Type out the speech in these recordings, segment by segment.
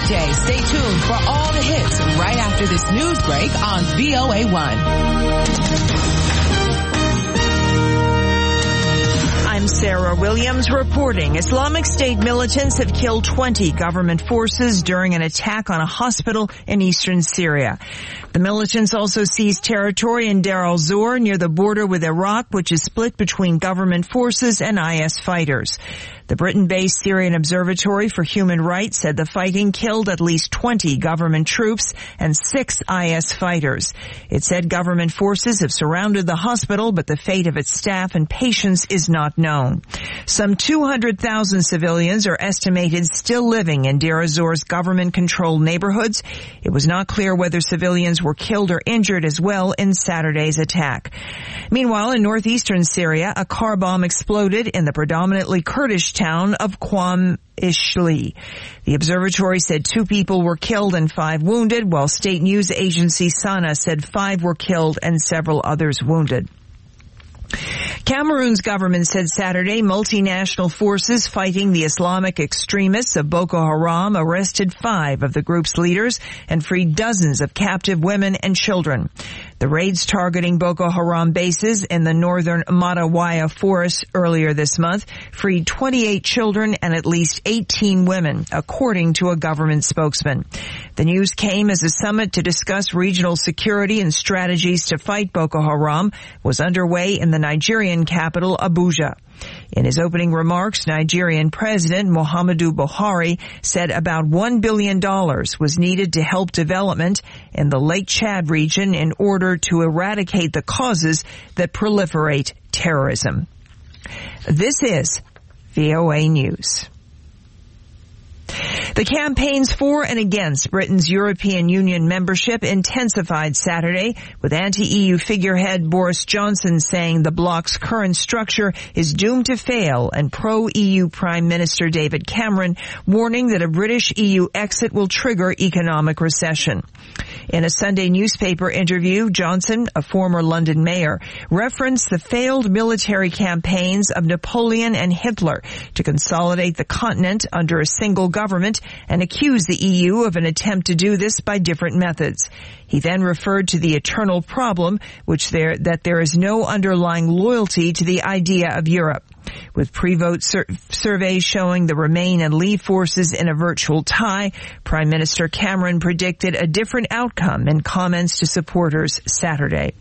weekday. Stay tuned for all the hits right after this news break on VOA1. I'm Sarah Williams reporting. Islamic State militants have killed 20 government forces during an attack on a hospital in eastern Syria. The militants also seized territory in Deir al-Zor near the border with Iraq, which is split between government forces and IS fighters. The Britain-based Syrian Observatory for Human Rights said the fighting killed at least 20 government troops and 6 IS fighters. It said government forces have surrounded the hospital, but the fate of its staff and patients is not known. Some 200,000 civilians are estimated still living in Deir az-Zor's government-controlled neighborhoods. It was not clear whether civilians were killed or injured as well in Saturday's attack. Meanwhile, in northeastern Syria, a car bomb exploded in the predominantly Kurdish town of Qam Ishli. The observatory said 2 people were killed and 5 wounded, while state news agency Sana said 5 were killed and several others wounded. Cameroon's government said Saturday multinational forces fighting the Islamic extremists of Boko Haram arrested 5 of the group's leaders and freed dozens of captive women and children. The raids targeting Boko Haram bases in the northern Matawaya forest earlier this month freed 28 children and at least 18 women, according to a government spokesman. The news came as a summit to discuss regional security and strategies to fight Boko Haram was underway in the Nigerian capital, Abuja. In his opening remarks, Nigerian President Muhammadu Buhari said about $1 billion was needed to help development in the Lake Chad region in order to eradicate the causes that proliferate terrorism. This is VOA News. The campaigns for and against Britain's European Union membership intensified Saturday, with anti-EU figurehead Boris Johnson saying the bloc's current structure is doomed to fail, and pro-EU Prime Minister David Cameron warning that a British EU exit will trigger economic recession. In a Sunday newspaper interview, Johnson, a former London mayor, referenced the failed military campaigns of Napoleon and Hitler to consolidate the continent under a single government and accused the EU of an attempt to do this by different methods. He then referred to the eternal problem, that there is no underlying loyalty to the idea of Europe. With pre-vote surveys showing the Remain and Leave forces in a virtual tie, Prime Minister Cameron predicted a different outcome in comments to supporters Saturday.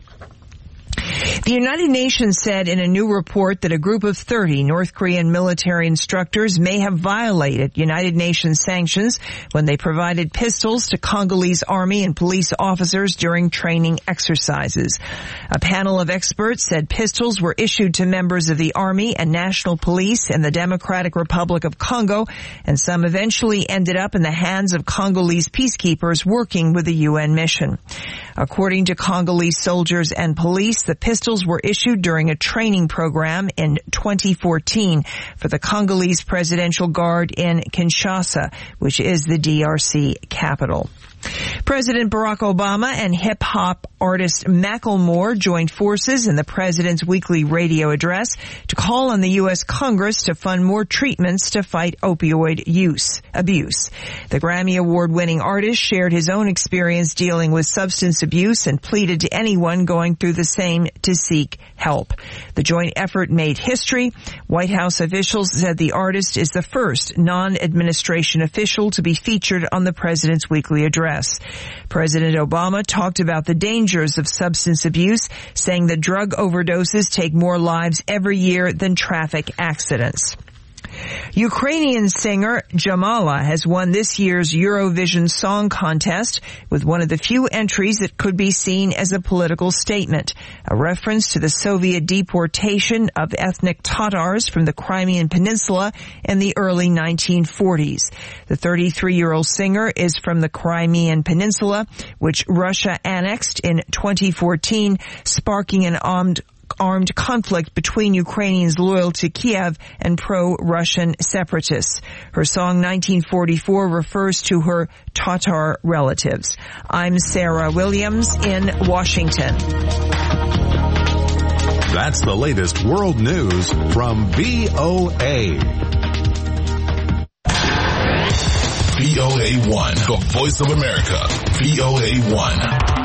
The United Nations said in a new report that a group of 30 North Korean military instructors may have violated United Nations sanctions when they provided pistols to Congolese army and police officers during training exercises. A panel of experts said pistols were issued to members of the army and national police in the Democratic Republic of Congo, and some eventually ended up in the hands of Congolese peacekeepers working with the UN mission. According to Congolese soldiers and police, the pistols were issued during a training program in 2014 for the Congolese Presidential Guard in Kinshasa, which is the DRC capital. President Barack Obama and hip-hop artist Macklemore joined forces in the president's weekly radio address to call on the U.S. Congress to fund more treatments to fight opioid abuse. The Grammy Award-winning artist shared his own experience dealing with substance abuse and pleaded to anyone going through the same to seek help. The joint effort made history. White House officials said the artist is the first non-administration official to be featured on the president's weekly address. President Obama talked about the dangers of substance abuse, saying that drug overdoses take more lives every year than traffic accidents. Ukrainian singer Jamala has won this year's Eurovision Song Contest with one of the few entries that could be seen as a political statement, a reference to the Soviet deportation of ethnic Tatars from the Crimean Peninsula in the early 1940s. The 33-year-old singer is from the Crimean Peninsula, which Russia annexed in 2014, sparking an armed conflict between Ukrainians loyal to Kiev and pro-Russian separatists. Her song 1944 refers to her Tatar relatives. I'm Sarah Williams in Washington. That's the latest world news from VOA. VOA1, the voice of America. VOA1.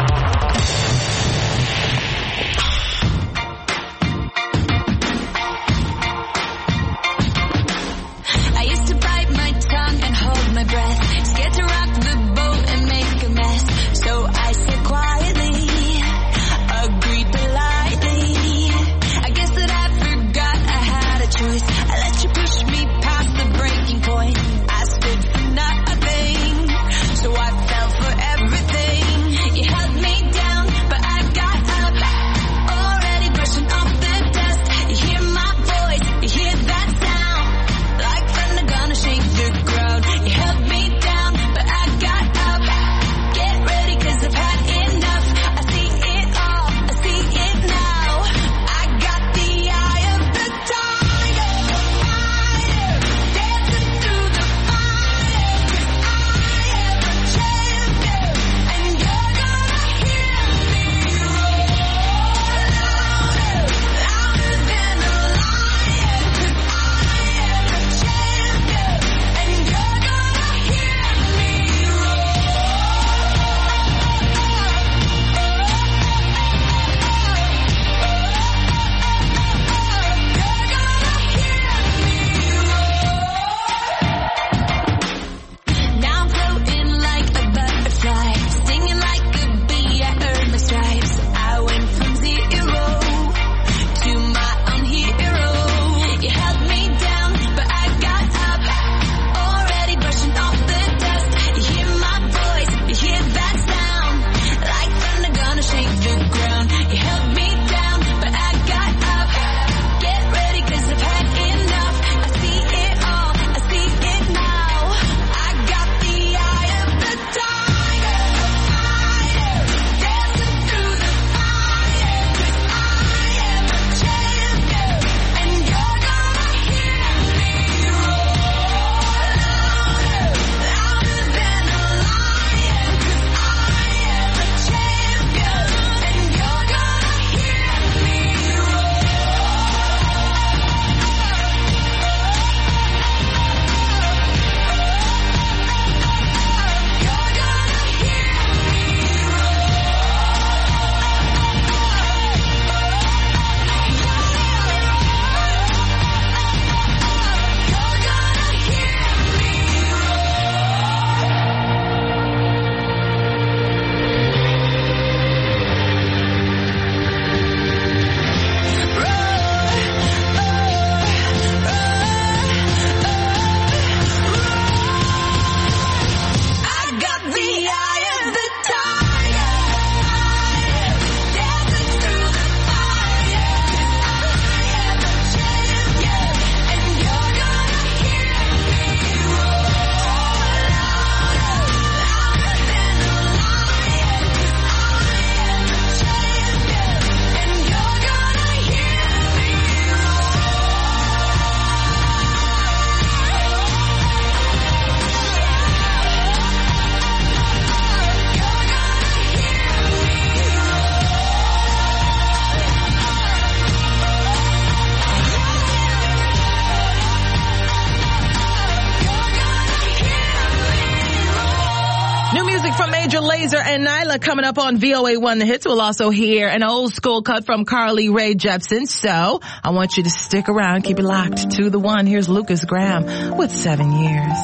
Laser and Nyla coming up on VOA1 The Hits. We'll also hear an old school cut from Carly Rae Jepsen. So I want you to stick around, keep it locked to the one. Here's Lucas Graham with 7 Years.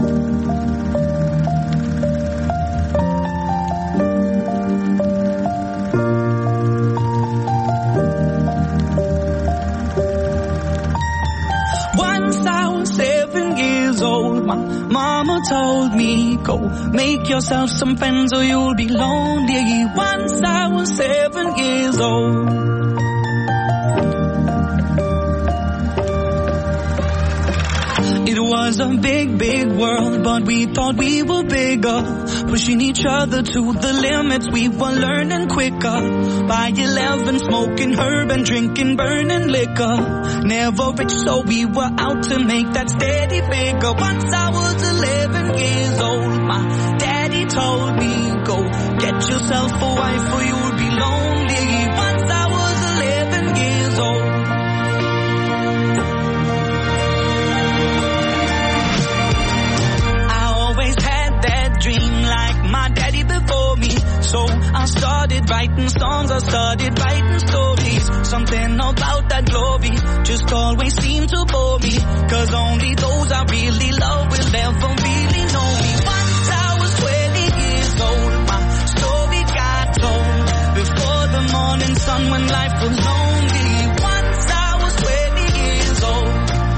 My mama told me, go make yourself some friends or you'll be lonely. Once I was 7 years old. It was a big, big world, but we thought we were bigger. Pushing each other to the limits, we were learning quicker. By 11, smoking herb and drinking burning liquor. Never rich, so we were out to make that steady bigger. Once I was 11 years old, my daddy told me, go get yourself a wife or you'll be lonely. Once I was 11 years old. I always had writing songs, I started writing stories. Something about that glory just always seemed to bore me, 'cause only those I really love will ever really know me. Once I was 20 years old, my story got told before the morning sun when life was lonely. Once I was 20 years old.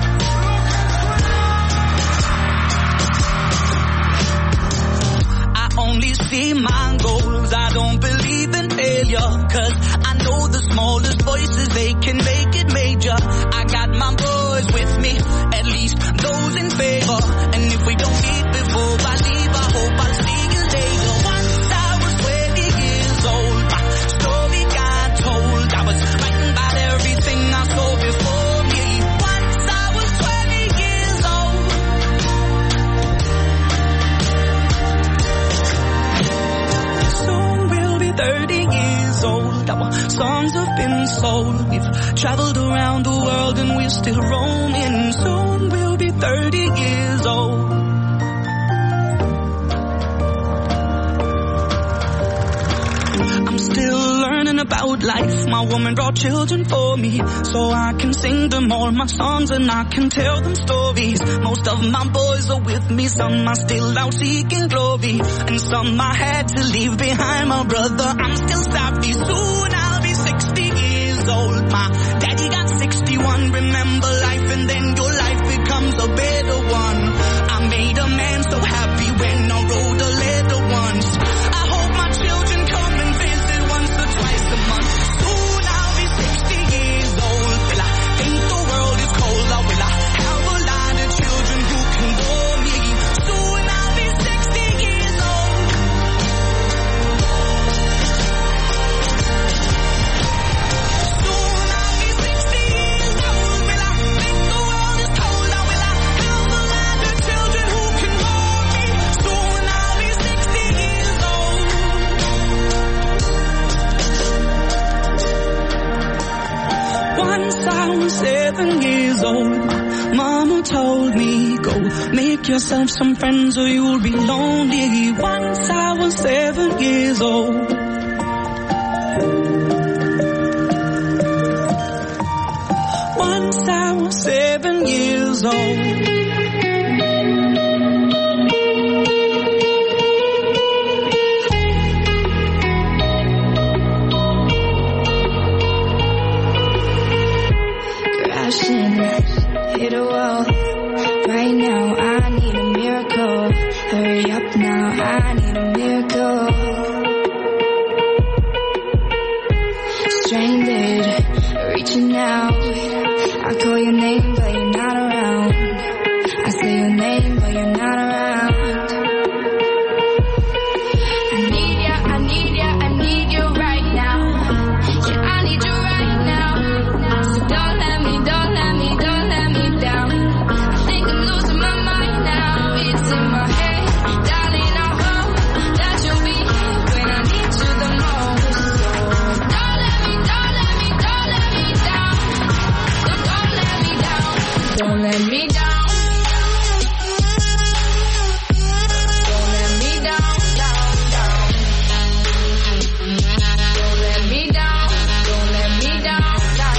I only see my goals, I don't believe in failure, 'cause I know the smallest voices, they can make it major. I got my boys with me, at least those in favor, and if we don't meet before I leave, I hope I'll see you later. Once I was 20 years old, my story got told. I was writing about everything I saw before me. Once I was 20 years old. Soon we'll be 30 years old. Our songs have been sold. We've traveled around the world and we're still roaming. Soon we'll be 30 years old. I'm still learning about life. My woman brought children for me, so I can sing them all my songs and I can tell them stories. Most of my boys are with me, some are still out seeking glory, and some I had to leave behind. My brother, I'm still sorry. Soon I'll be 60 years old. My daddy got 61. Remember life and then your life becomes a better one. I made a man so happy when I wrote a letter once. I hope my children come and visit once or twice a month. Soon I'll be 60 years old. Will I think the world is cold, or will I have a lot of children who can bore me? Soon I'll be 60 years old. Soon I'll be 60 years old. Will I think the world is cold, or will I have a lot of children who can bore me? Soon I'll be 60 years old. Once I was 7 years old, Mama told me, go make yourself some friends or you'll be lonely. Once I was 7 years old. Once I was 7 years old. Crashing, hit a wall. Right now, I need a miracle. Hurry up now, I need a miracle. Stranded, reaching out. I call your name, but you're not around. I say your name, but you're not around. I need ya, I need ya, I need you right now. Yeah, I need you right now. So don't let me down. I think I'm losing my mind now. It's in my head, darling, I hope that you'll be here when I need you the most. So don't let me down. So don't let me down. Don't let me down. Don't let me down, down. Don't let me down. Don't let me down.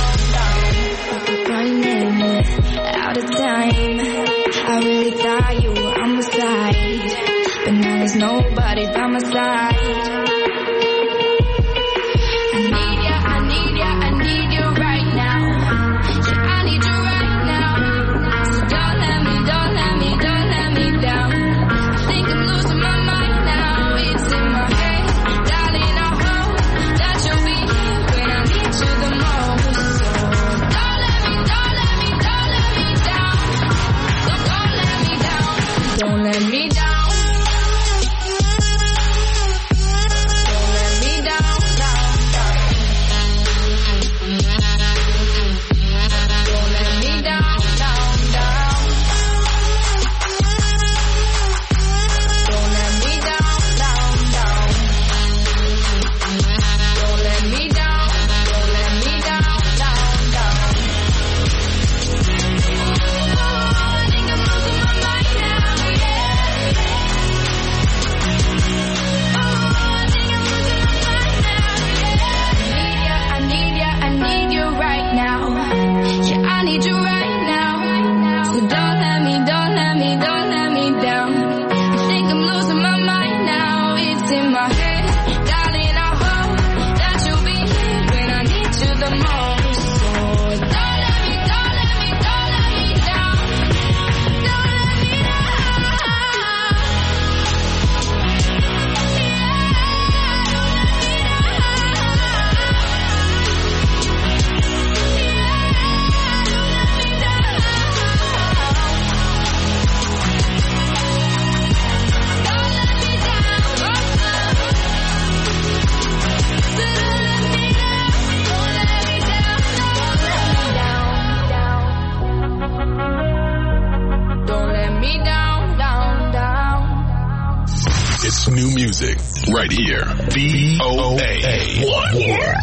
Running out of time. I really thought you were on my side, but now there's nobody by my side. I need ya, I need ya, I need you right now. Yeah, I need you right now. So don't let me down. I think I'm losing my mind now. It's in my head, darling, I hope that you'll be here when I need you the most. So don't let me down. So don't let me down. Don't let me down. best new music right here. VOA 1.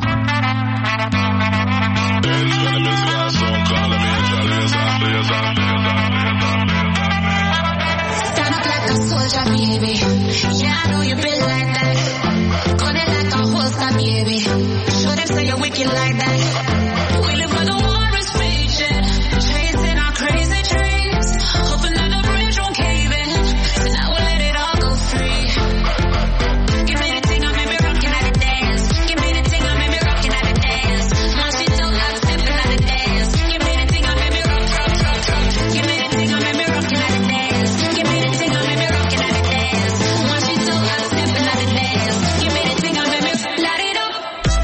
Stand up like a soldier, baby. Yeah, I know you been like that. Gun it like a holster, baby. Show them say you're wicked like that. We live where the war is raging, chasing our crazy dreams, hoping that the bridge won't cave in. So now we'll let it all go free. Give me the thing, I made me rockin' at the dance. Give me the thing, I made me rockin' at the dance. My shit don't like stepping at the dance. Give me the thing, I made me rock. Give me the thing, I made me rockin' at the dance. Give me the thing, I made me rockin' at the dance. My shit don't like stepping at the dance. Give me the thing, I made me light it up.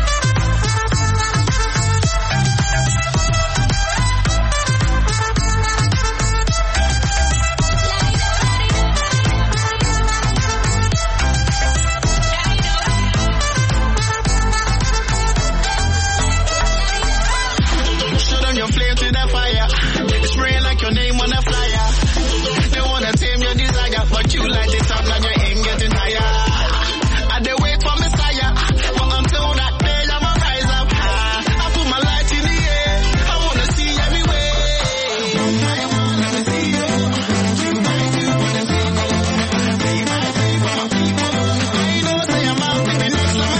Show them your flame to the fire. It's spraying like your name on a flyer. They wanna tame your desire, but you light it up and you ain't getting higher. I they wait for Messiah, but until that day I'ma rise up high. I put my light in the air, I wanna see everywhere. I wanna see you. You might do what I'm saying. Say my say for my people. I know say I'm out to the next level.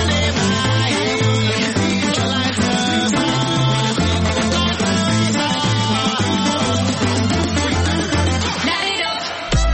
Put your life first. Light it up.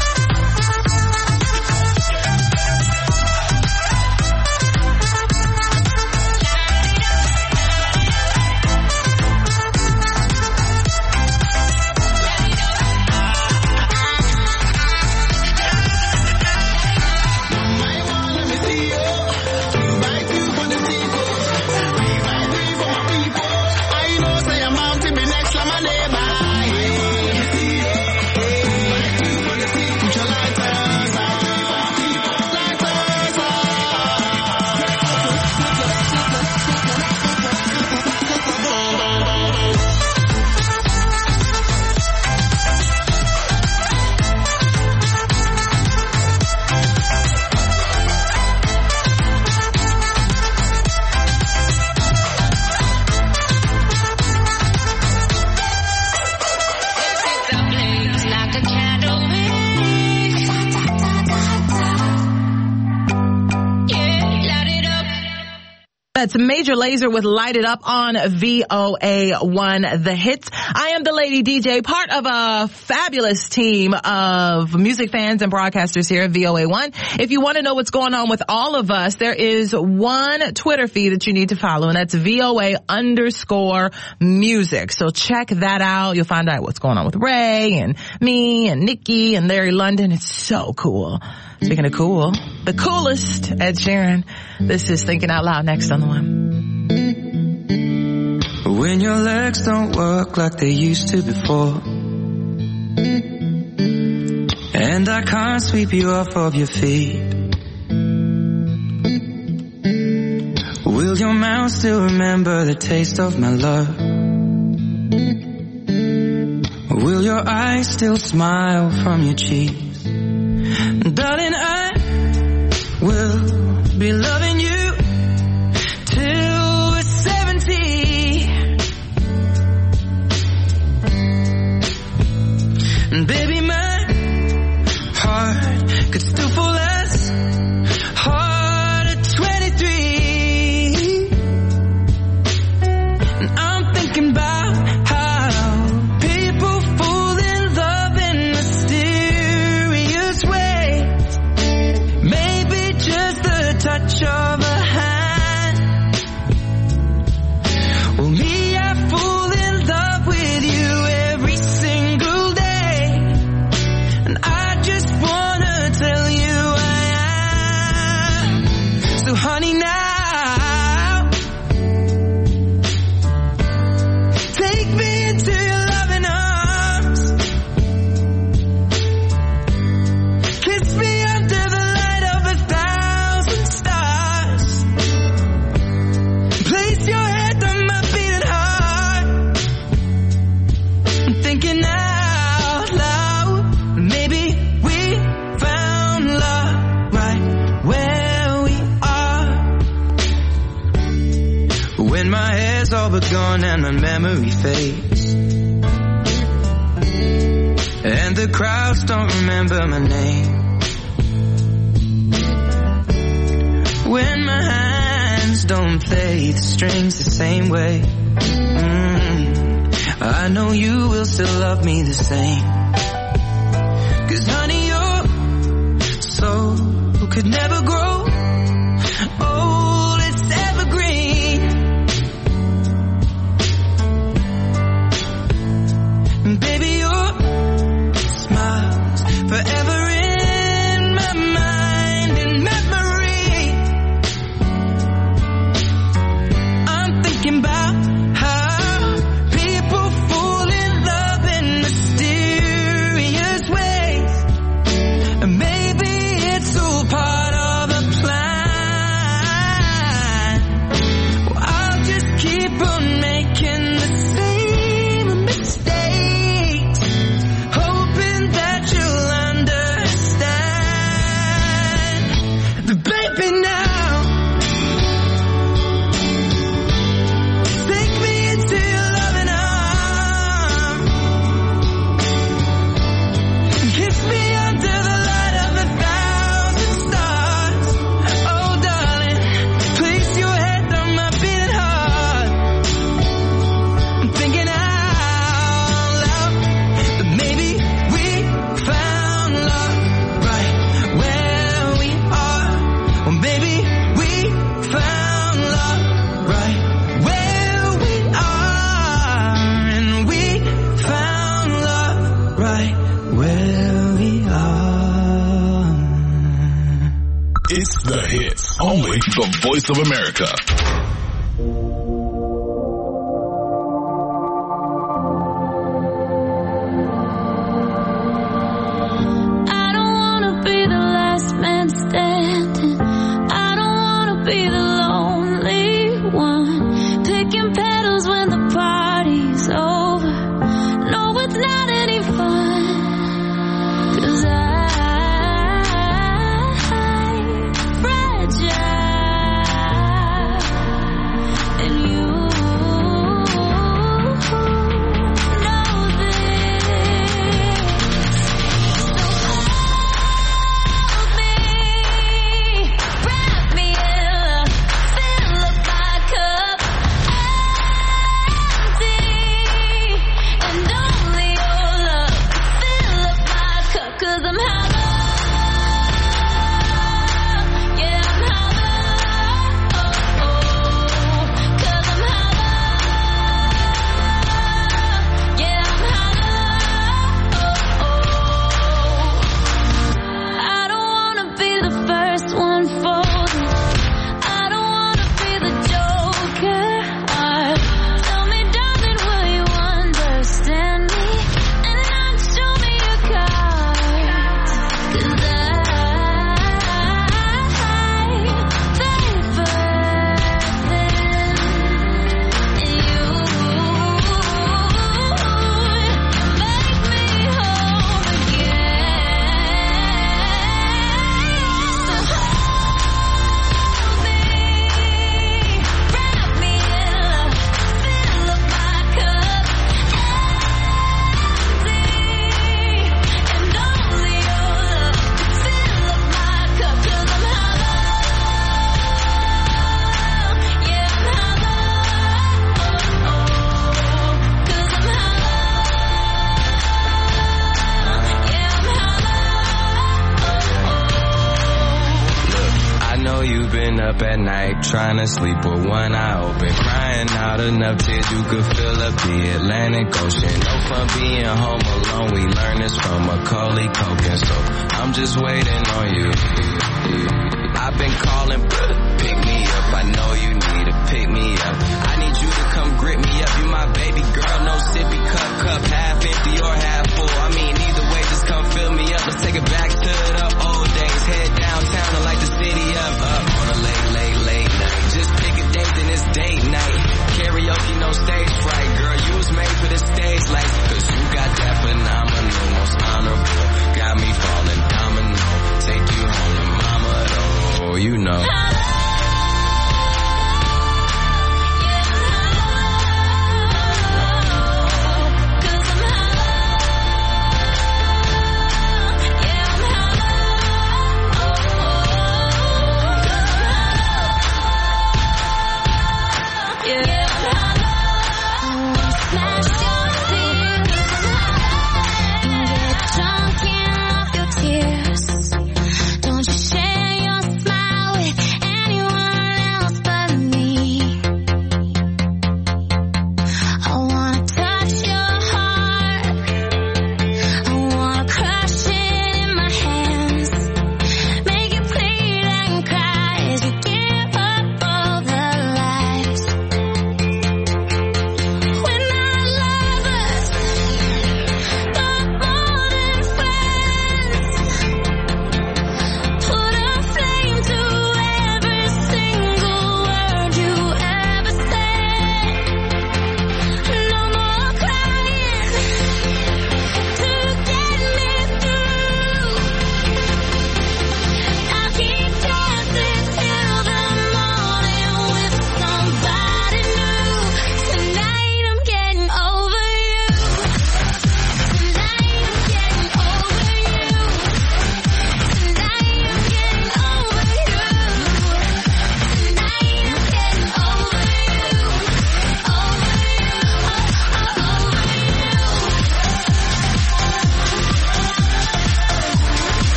I know say I'm out to be next to my neighbor. Put your lighters Blaze like a candle. Yeah, light it up. That's Major Lazer with Light It Up on VOA1 The Hits. I am the Lady DJ, part of a fabulous team of music fans and broadcasters here at VOA1. If you want to know what's going on with all of us, there is one Twitter feed that you need to follow, and that's VOA_music. So check that out. You'll find out what's going on with Ray and me and Nikki and Larry London. It's so cool. Speaking of cool, the coolest, Ed Sheeran. This is Thinking Out Loud next on the one. When your legs don't work like they used to before, and I can't sweep you off of your feet, will your mouth still remember the taste of my love? Will your eyes still smile from your cheeks? Darling, I will be loving you till we're 70. And baby, my heart could still fall as hard at 23. And I'm thinking about how people fall in love in mysterious ways. Maybe just the touch of a hand. Well, me, I fall in love with you every single day. And I just wanna tell you I am. So honey, now take me into your loving arms. Kiss me under the light of 1,000 stars. forever gone and my memory fades. And the crowds don't remember my name. When my hands don't play the strings the same way, I know you will still love me the same. 'Cause honey, your soul could never grow old, it's evergreen. And baby, your smile's forever in my mind and memory. I'm thinking about how people fall in love in mysterious ways. And maybe it's all part of a plan. Well, I'll just keep on making the same mistakes, hoping that you'll understand. But baby, now take me into your loving arms and kiss me under the light of 1,000 stars. Oh darling, place your head on my beating heart. I'm thinking out loud that maybe we found love right where we are. Well, maybe we found love right where we are. And we found love right where we are. It's the hits. Only the Voice of America. I don't wanna be the last man standing. I don't wanna be the lonely one, picking petals when the party's over. No, it's not any fun. 'Cause I'm fragile, and you know this. Hold me, wrap me in, fill up my cup, empty, and only your love fill up my cup. 'Cause I'm hollow, yeah, I'm hollow, oh, oh. 'Cause I'm hollow, yeah, I'm hollow, oh, oh. I don't wanna be the first one folding. I don't wanna be the joker. Tell me, darling, will you understand me and not show me your cards? 'Cause I favor them, and you make me whole again. So hold me, wrap me in love, fill up my cup, empty, and only your love fill up my cup. 'Cause I'm hollow, yeah, I'm hollow, oh, oh. 'Cause I'm hollow, yeah, I'm hollow, oh, oh. I know you've been up at night trying to sleep with one eye open, crying out enough tears you could fill up the Atlantic Ocean. No fun being home alone, we learned this from Macaulay Culkin. So I'm just waiting on you. I've been calling, pick me up. I know you need to pick me up. I need you to come grip me up. You my baby girl, no sippy cup, half empty or half full. I mean, either way, just come fill me up. Let's take it back to the old days. Head downtown and light the city up on a late night. Just pick a date, then it's date night. Karaoke, no stage fright. Girl, you was made for the stage lights. 'Cause you got that phenomenal, most honorable. Got me falling domino. Take you home to mama, though, you know. Yeah, I'm hollow,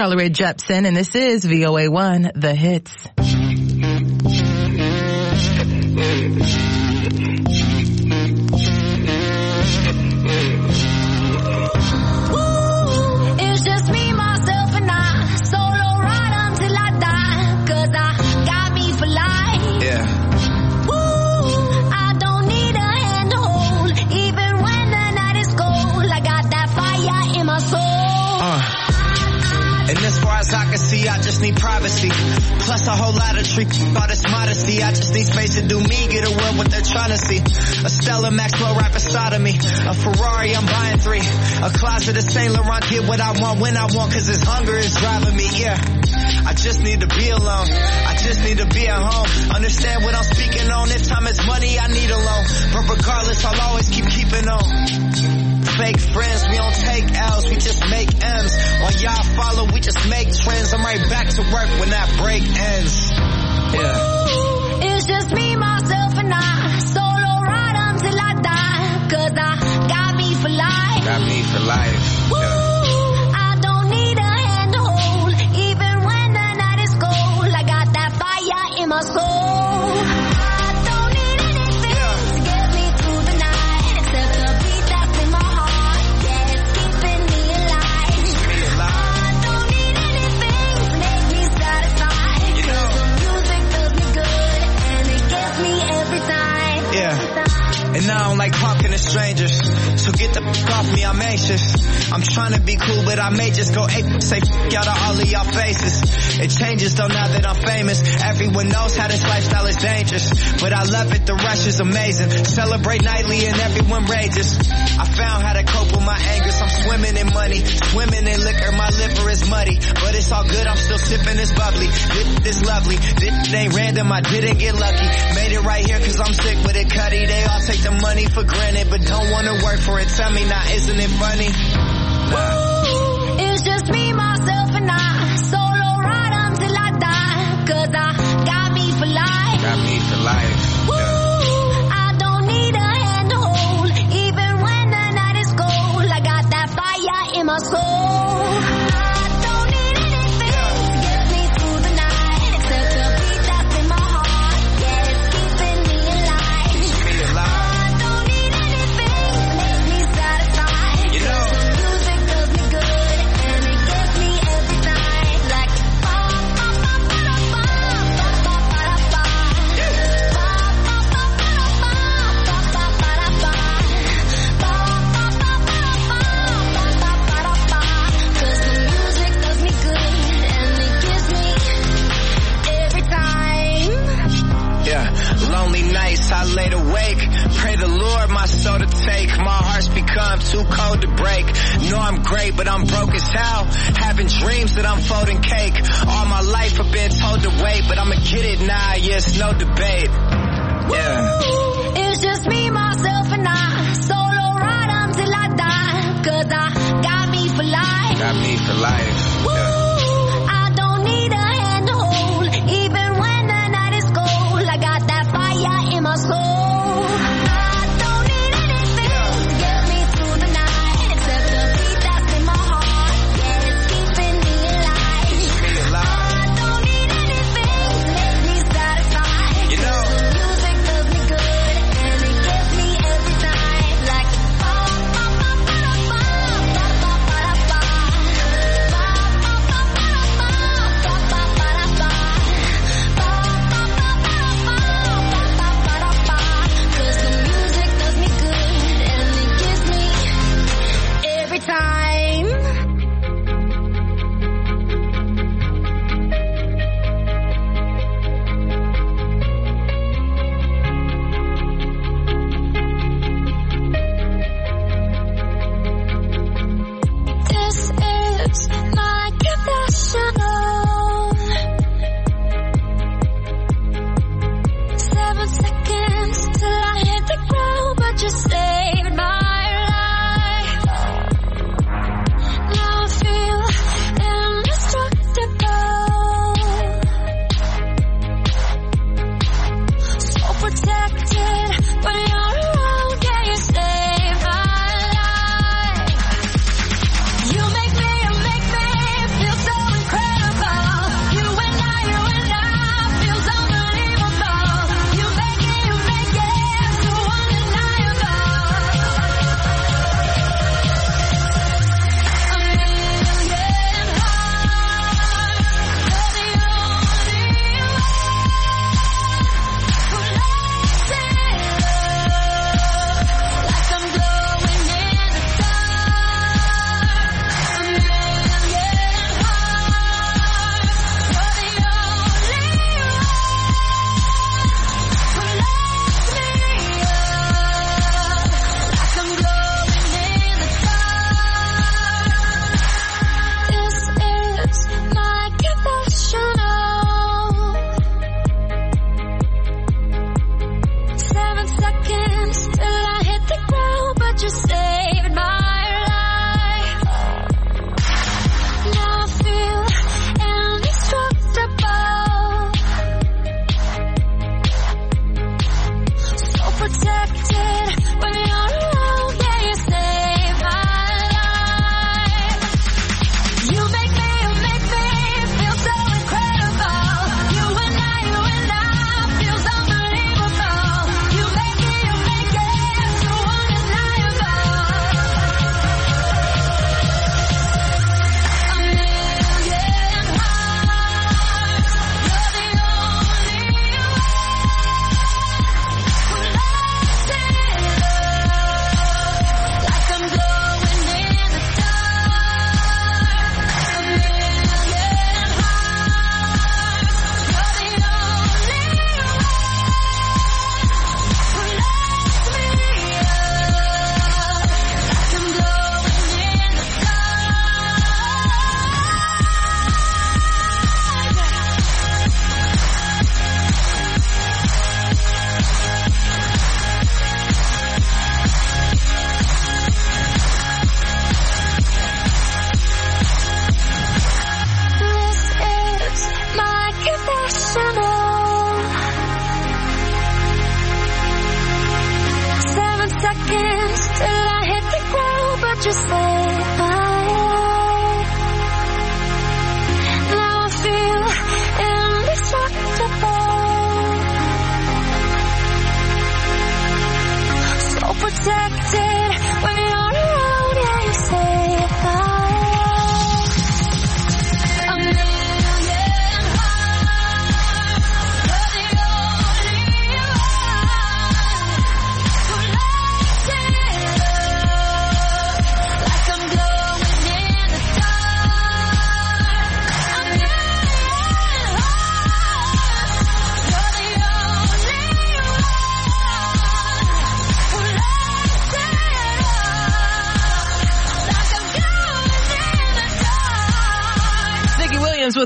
Carly Rae Jepsen, and this is VOA1, The Hits. It's just me, myself, and I. Solo ride until I die. 'Cause I got me for life. Yeah. Woo, I don't need a hand to hold. Even when the night is cold, I got that fire in my soul. And as far as I can see, I just need privacy. Plus a whole lot of treat, all this modesty. I just need space to do me, get a world what they're trying to see. A Stella Maxwell right beside of me. A Ferrari, I'm buying 3. A closet of Saint Laurent, get what I want when I want, 'cause this hunger is driving me, yeah. I just need to be alone. I just need to be at home. Understand what I'm speaking on. If time is money, I need a loan. But regardless, I'll always keeping on. Fake friends, we don't take L's, we just make M's. While y'all follow, we just make trends. I'm right back to work when that break ends. Yeah. It's just me, myself, and I. Solo ride until I die. 'Cause I got me for life. Got me for life. Woo, Yeah. I don't need a hand to hold. Even when the night is cold, I got that fire in my soul. I don't need anything to get me through the night, except the beat that's in my heart. Yeah, it's keeping me alive. I don't need anything to make me satisfied. 'Cause the music does me good, and it gets me every time. Yeah. And I don't like talking to strangers, so get the f*** off me, I'm anxious. I'm trying to be cool, but I may just go ape, say f*** out of all of y'all faces. It changes though now that I'm famous. Everyone knows how this lifestyle is dangerous, but I love it, the rush is amazing. Celebrate nightly and everyone rages. I found how to cope with my angers. I'm swimming in money, swimming in liquor, my liver is muddy, but it's all good, I'm still sipping this bubbly. This lovely, this ain't random, I didn't get lucky. Made it right here 'cause I'm sick with it, Cuddy. They all take the money for granted, but don't wanna work for it. Tell me now, isn't it funny? Woo, it's just me, myself, and I. Solo ride until I die. 'Cause I got me for life. Got me for life. Woo, I don't need a hand to hold. Even when the night is cold, I got that fire in my soul. I don't need anything to get me through the night, except the beat that's in my heart. Yeah, it's keeping me alive. I don't need anything to make me satisfied. You know. 'Cause the music does me good, and it gets me every time. Like Cause the music does me good, and it gives me every time. Yeah, lonely nights I laid awake. Pray the Lord my soul to take. My heart's become too cold to break. Know I'm great, but I'm broke as hell. Having dreams that I'm folding cake. All my life I've been told to wait, but I'ma get it now, yeah, it's no debate. Yeah. Woo, it's just me, myself, and I. Solo ride until I die. 'Cause I got me for life. Got me for life. Woo, Yeah. I don't need a hand to hold. Even when the night is cold, I got that fire in my soul. I don't need anything to get me through the night, except the beat that's in my heart. Yeah, it's keeping me alive. I don't need anything to make me satisfied. You know. The music does me good, and it gets me every time. Like ba ba ba ba ba ba ba ba ba ba.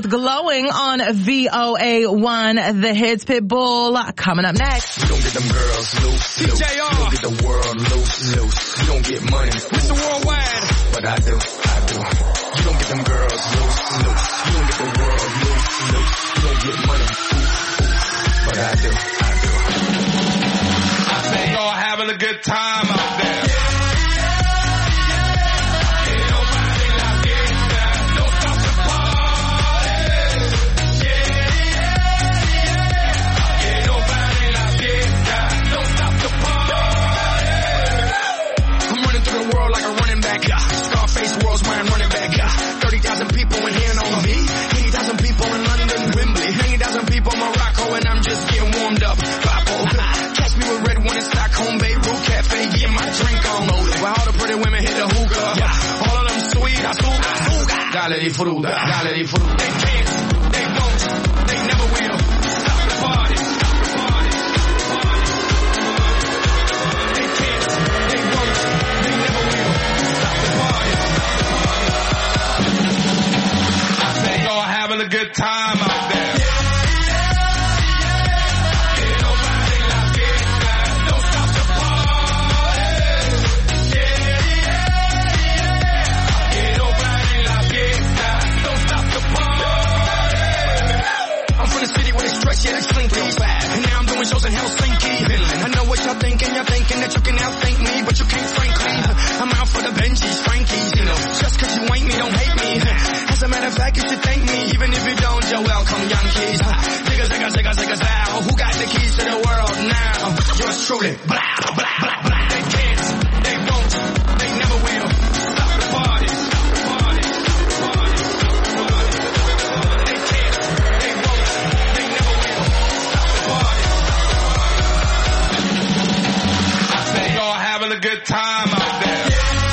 with Glowing on VOA1, The Hits. Pitbull coming up next. You don't get them girls loose. You don't get the world loose. You don't get money. Mr. Worldwide. But I do. You don't get them girls loose. You don't get the world loose. You don't get money. But I do. I say y'all having a good time out there. Scarface world's mine running back. 30,000 people in here on me. 80,000 people in London, Wembley. 80,000 people in Morocco, and I'm just getting warmed up. Catch me with red one in Stockholm, Beirut Cafe, getting my drink on. Where all the pretty women hit the hookah. All of them sweet, Dale di fruta, dale di fruta. They can't, they won't, they never will. Stop the party. They can't, they won't, they never will. Stop the party. I say y'all having a good time out there. Yeah, it's slinky. And now I'm doing shows in Helsinki. I know what y'all thinking. You're thinking that you can outthink me, but you can't, frankly. I'm out for the Benjis, Frankies. You know, just cause you ain't me, don't hate me. As a matter of fact, you should thank me. Even if you don't, you're welcome, Yankees. Zigga, zow. Who got the keys to the world now? Yours truly. Blah, blah, blah, blah. They can't, they won't, they never will. Stop the party. Having a good time out there.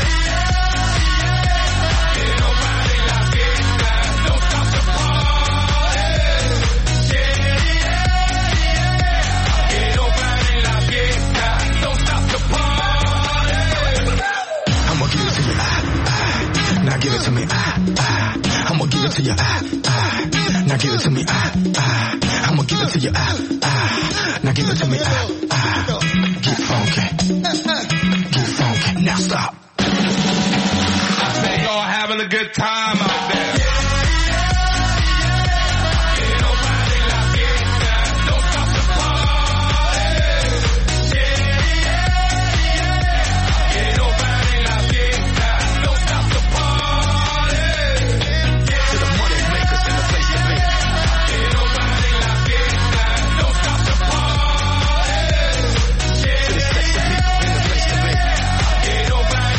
Don't stop the party. Don't stop the party. I'ma give it to you. Now give it to me. I'ma give it to you. Now give it to me. I'ma give it to you. Now give it to me. Get funky. Now stop. I say y'all having a good time out there. Don't stop the party. Don't stop the party. To the money makers in the place to be. Don't stop the party. To the sexy people in the place to be.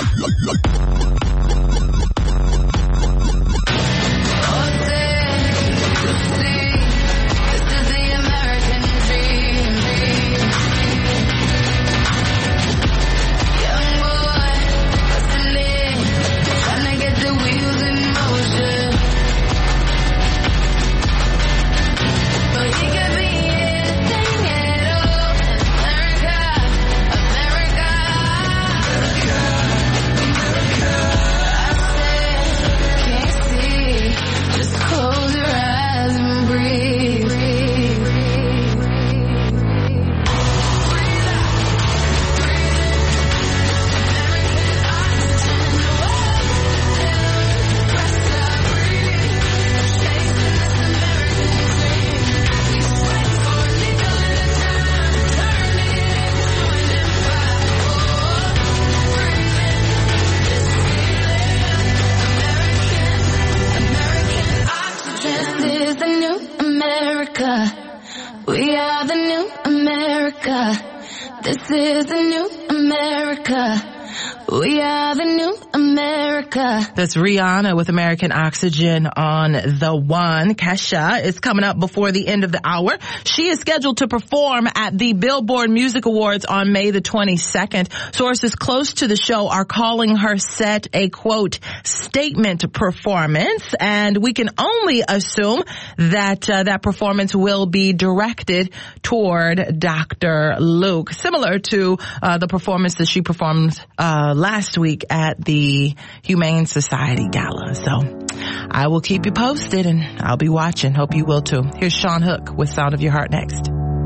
We are the new America. This is the new America. We are the new America. That's Rihanna with American Oxygen on The One. Kesha is coming up before the end of the hour. She is scheduled to perform at the Billboard Music Awards on May the 22nd. Sources close to the show are calling her set a, quote, statement performance. And we can only assume that that performance will be directed toward Dr. Luke, similar to the performance that she performed last week at the Humane Society Gala. So I will keep you posted and I'll be watching. Hope you will too. Here's Sean Hook with Sound of Your Heart next.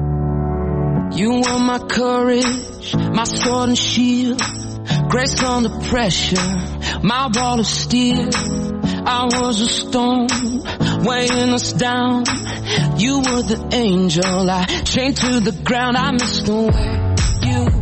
You are my courage, my sword and shield, grace under pressure, my wall of steel. I was a stone weighing us down. You were the angel I chained to the ground. I miss the way you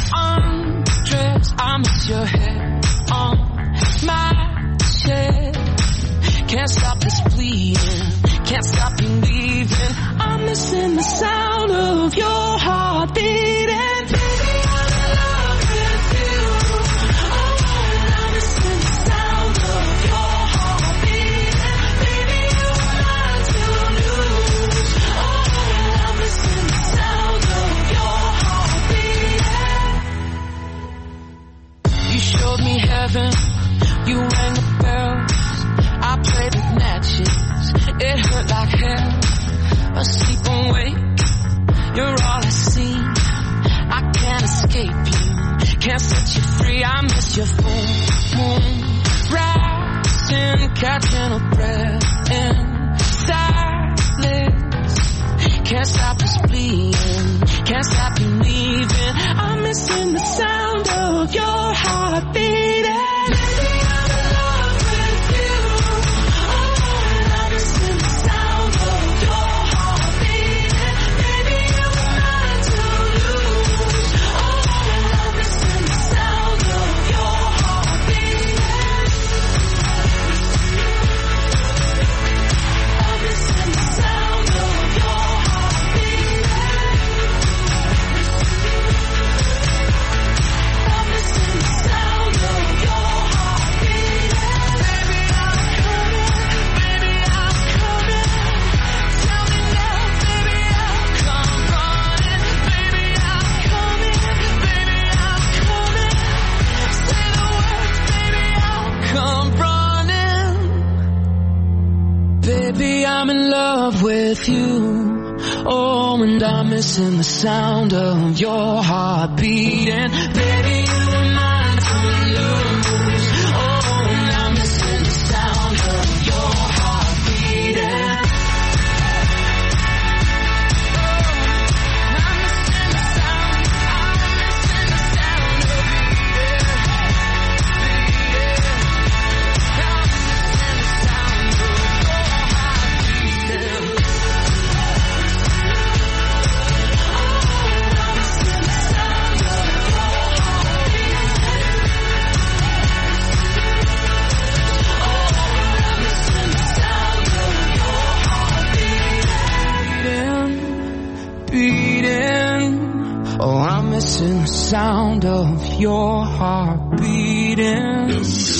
I miss your hair on my chest. Can't stop this bleeding, can't stop believing. I'm missing the sound of your heart beating. Baby, I'm in love with you. Oh, I'm missing the sound of your heart beating. Baby, you're mine to lose. Oh, I'm missing the sound of your heart beating. You showed me heaven, you rang the bells, I played with matches, it hurt like hell. Asleep and wake, you're all I see. I can't escape you, can't set you free. I miss your full moon rising, catching a breath in silence. Can't stop this bleeding, can't stop believing. I'm missing the sound of your heart beating. Baby, I'm in love with you. Oh, I'm missing the sound of your heart beating. Baby, you're mine to lose. Oh, I'm missing the sound of your heart beating. I'm missing the sound of your heart beating. I'm missing the sound of your heart beating. Baby, I'm coming. Baby, I'm coming. Tell me now, baby, I'll come running. Baby, I'm coming. Baby, I'm coming. Say the words, baby, I'll come running. Baby, I'm in love with you. Oh, and I'm missing the sound of your heart beating. Baby, you were mine to lose. Oh, and I'm missing the sound of your heart beating. I'm missing the sound, I'm missing the sound of beating. I'm missing the sound of your heart beating. I'm missing the sound of your heart beating. Oh, I'm missing the sound of your heart beating. This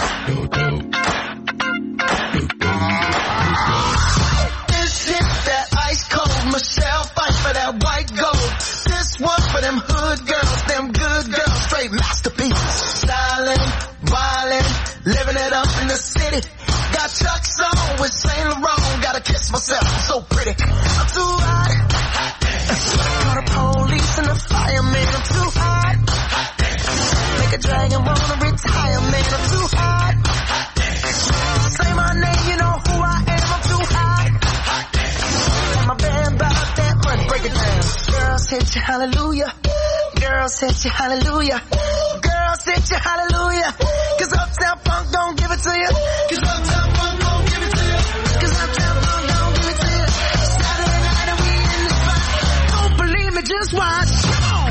hit that ice cold Michelle fight for that white gold. This one for them hood girls, them good girls, straight masterpieces. Stylin', wildin', living it up in the city. Got Chuck's on with Saint Laurent. Gotta kiss myself, I'm so pretty. I'm too hot. Call the police and the fireman. I'm too hot. Make a dragon wanna retire, man. I'm too hot. Say my name, you know who I am. I'm too hot. And my band about that money. Break it down. Girls hit you, hallelujah. Girls hit you, hallelujah. Girls hit you, hallelujah. Cause Uptown Funk don't give it to you. Cause Uptown Funk don't give it to you. Cause Uptown Funk don't give it to you. Saturday night and we in the spot. Don't believe me, just watch. Come on.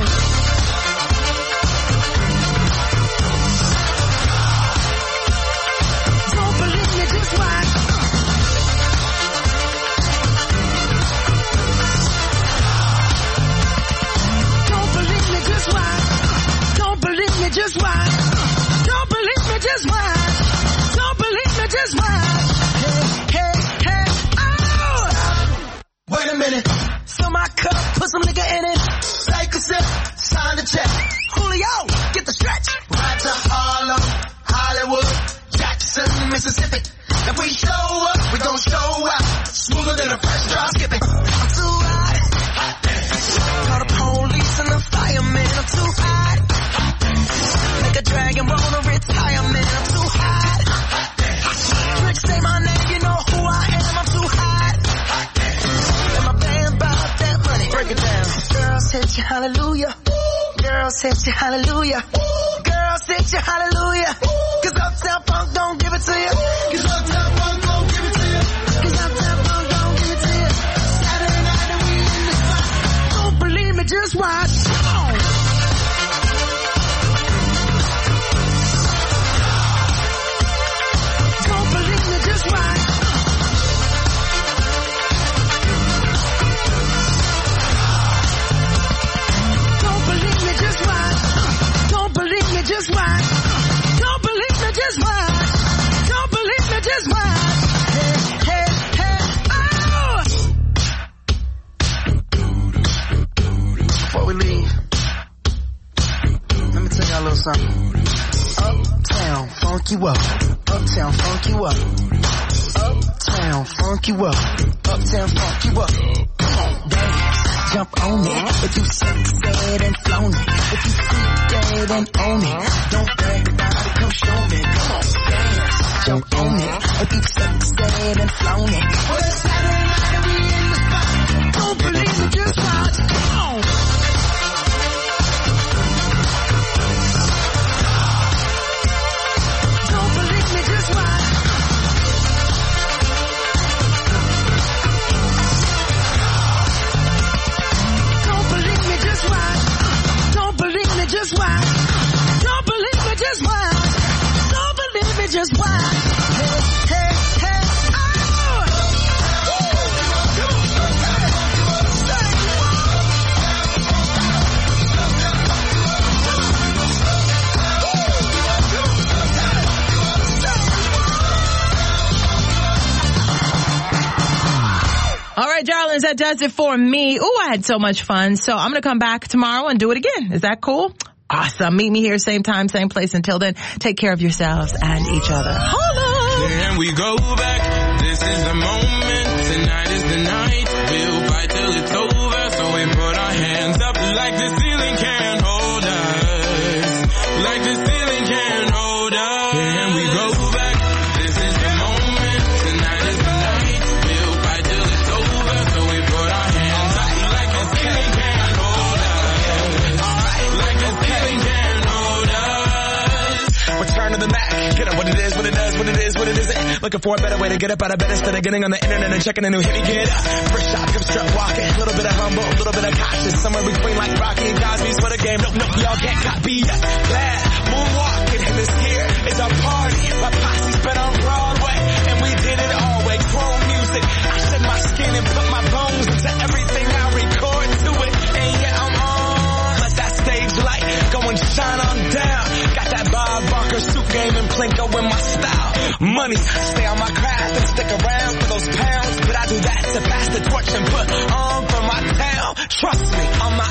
Don't believe me, just watch. Don't believe me, just watch. Don't believe me, just watch. Don't believe me, just watch. Don't believe me, just watch. Hey, hey, hey, oh! Wait a minute. Fill my cup, put some nigga in it. Take a sip, sign the check. Julio, get the stretch. Right to Harlem, Hollywood, Jackson, Mississippi. If we show up, we gon' show out. Smoother than a fresh drop skipping. I'm too hot. Call the police and the fireman. I'm too hot. Make a dragon wanna retire, man. I'm too hot. Trick, say my name, you know who I am. I'm too hot. And my band bought that money. Break it down. Girls hit you, hallelujah. Girls hit you, hallelujah. Girls hit you, hallelujah. Cause Uptown Funk don't give it to you. Cause Uptown Funk don't give it to you. Cause Uptown Funk don't give it to you. Saturday night and we in the spot. Don't believe me, just watch. Come on. Don't believe me, just watch. Don't believe me, just watch. Don't believe me, just watch. Don't believe me, just watch. Don't believe me, just watch. Hey, hey, hey, oh! Before we leave, let me tell y'all a little something. Uptown, funk you up. Uptown, funk you up. Uptown, funk you up. Uptown, funk you up. Come on, dance, jump on it. If you said and flown it. If you freak dead and own it. Don't brag about it, come show me. Come on, dance, jump on it. If you said and flown it. Well, it's Saturday night and we in the spot. Don't believe me, just watch. Come on. Don't believe me, just watch. Don't believe me, just watch. Don't believe me, just watch. Don't believe me, just watch. Don't believe me, just watch. Hey, hey, hey, oh! All right, darlings, that does it for me. Ooh, I had so much fun. So I'm going to come back tomorrow and do it again. Is that cool? Awesome. Meet me here, same time, same place. Until then, take care of yourselves and each other. Holla! Can we go back? This is the moment. Tonight is the night. We'll fight till it's over. So we put our hands up like the ceiling can't hold us. Like the ceiling can't hold us. Can we go back? This is the moment. Tonight is the night. We'll fight till it's over. So we put our hands up like the ceiling can't hold us. Like the ceiling can't hold us. Return to the Mac. Get up what it is, what it does, what it is, what it isn't. Looking for a better way to get up out of bed instead of getting on the internet and checking a new hit. Me get up. First shot, come strut walking. A little bit of humble, a little bit of cautious. Somewhere between like Rocky and Cosby's for the game. Nope, nope, y'all can't copy us. Glad moonwalking and this here is a party. My posse's been on Broadway and we did it all way. Chrome music. I shed my skin and put my bones into everything I record to it. And yeah, I'm on. Let the shine on down. Got that Bob Barker suit game and Plinko in my style. Money, stay on my craft and stick around for those pounds. But I do that to pass the torch and put on for my town. Trust me, on my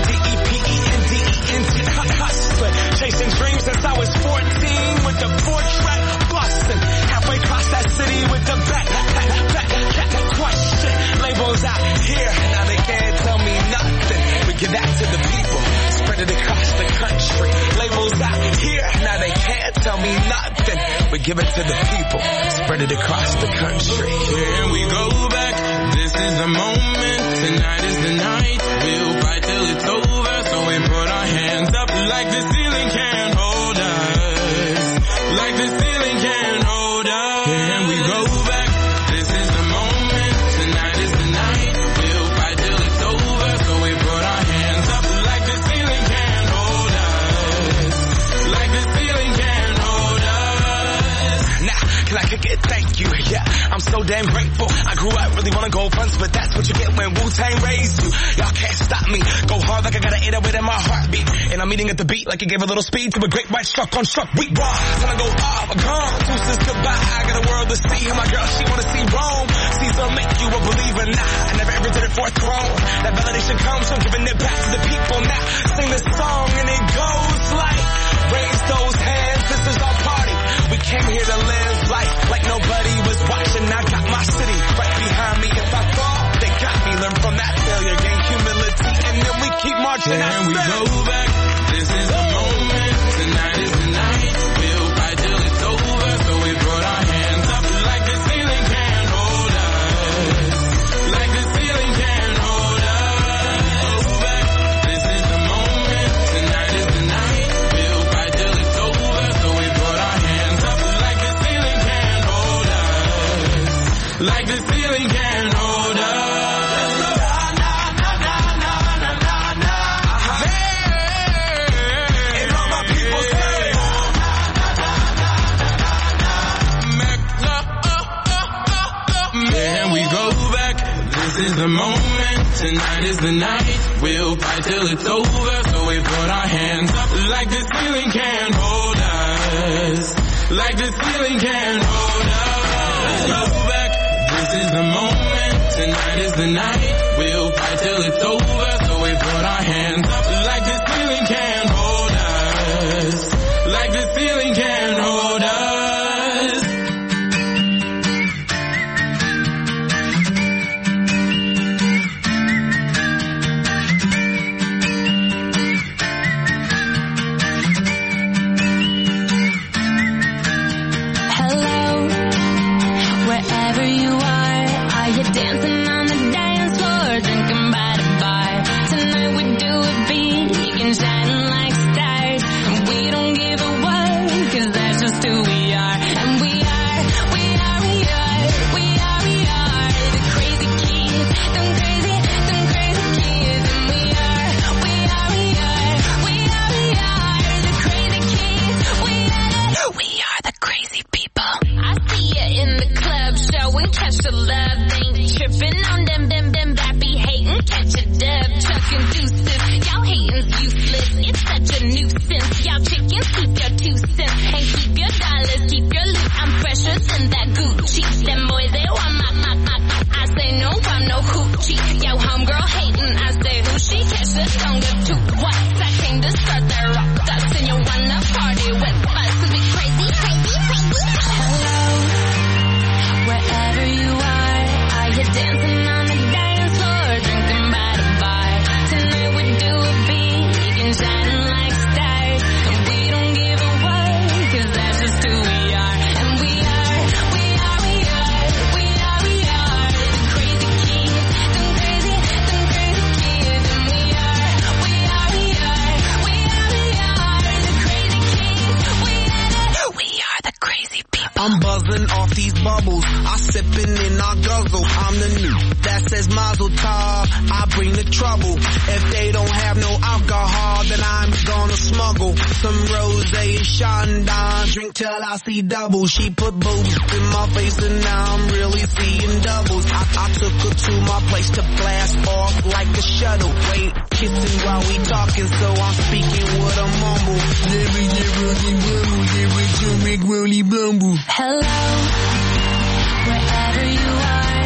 INDEPENDENT hustler. Chasing dreams since I was 14 with the 4-track bustin'. Halfway across that city with the back question. Labels out here, now they can't tell me nothing. We give that to the people, spread it across the country. Labels out here, now they can't tell me nothing. We give it to the people, spread it across the country. Here we go back, this is the moment. Tonight is the night, we'll fight till it's over. So we put our hands up like the ceiling can't hold us. Like the ceiling can't hold us. Here we go back, this is the moment. Tonight is the night, we'll fight till it's over. So we put our hands up like the ceiling can't hold us. Like the ceiling can't hold us. Nah, can I kick it? Thank you, yeah. I'm so damn grateful. I grew up really wanna go fronts, but that's what you get when Wu-Tang raised you. Y'all can't stop me. Go hard like I got an 808 in my heartbeat. And I'm eating at the beat like it gave a little speed to a great white truck on truck. We raw. Time to go off, gone. Deuces goodbye. I got a world to see. And my girl, she wanna see Rome. Caesar make you a believer. Nah, I never ever did it for a throne. That validation comes from giving it back to the people. Now sing this song and it goes like, raise those hands. This is our party. We came here to live life like nobody was watching. I got my city right behind me. If I fall, they got me. Learn from that failure, gain humility, and then we keep marching. And we go back. This is the moment. Tonight is the night. We'll fight till it's over. So we put our hands up like the ceiling can't hold us. Like the ceiling can't hold us. Go back. This is the moment. Tonight is the night. We'll fight till it's over. So we put our hands up like the ceiling can't hold us. Like the ceiling can't hold us. This is the moment, tonight is the night. We'll fight till it's over. So we put our hands up like the ceiling can't hold us. Like the ceiling can't hold us. Go back, this is the moment, tonight is the night. We'll fight till it's over. So we put our hands up like the ceiling can't hold us. Like the ceiling can't hold us. Dancing on the dance floor, drinking by the bar. Tonight we do it big and shining like stars. And we don't give a what, 'cause that's just who we are. And we are the crazy kids, them crazy kids. And we are the crazy kids. We are the crazy people. I see you in the club showing catch the love. Tripping on them that be hating, catch a dub, chucking deuces. Y'all hating's useless, it's such a nuisance. Y'all chickens, keep your 2 cents, and keep your dollars, keep your loot. I'm fresher than that Gucci. Them boys, they want my. I say no, I'm no hoochie. Yo, homegirl hating, I say who she? Catch the tongue of 2 what? I came to start that rock dust, and you wanna party with us, 'cause we crazy. Hello, wherever you are. You're dancing on the dance floor, drinking by the bar. Tonight we do it big and shining like stars. And we don't give a what, 'cause that's just who we are. And we are the crazy kids, them crazy kids. And we are the crazy kids. We are the crazy people. I'm buzzing off these bubbles, I sipping in our guzzle. I'm the new that says Mazel Tov, I bring the trouble. If they don't have no alcohol, then I'm gonna smuggle some rosé and Chandon. Drink till I see double. She put boobs in my face and now I'm really seeing doubles. I took her to my place to blast off like a shuttle. Wait, kissing while we talking, so I'm speaking with a mumble. Big Rolly Bumble. Hello, wherever you are.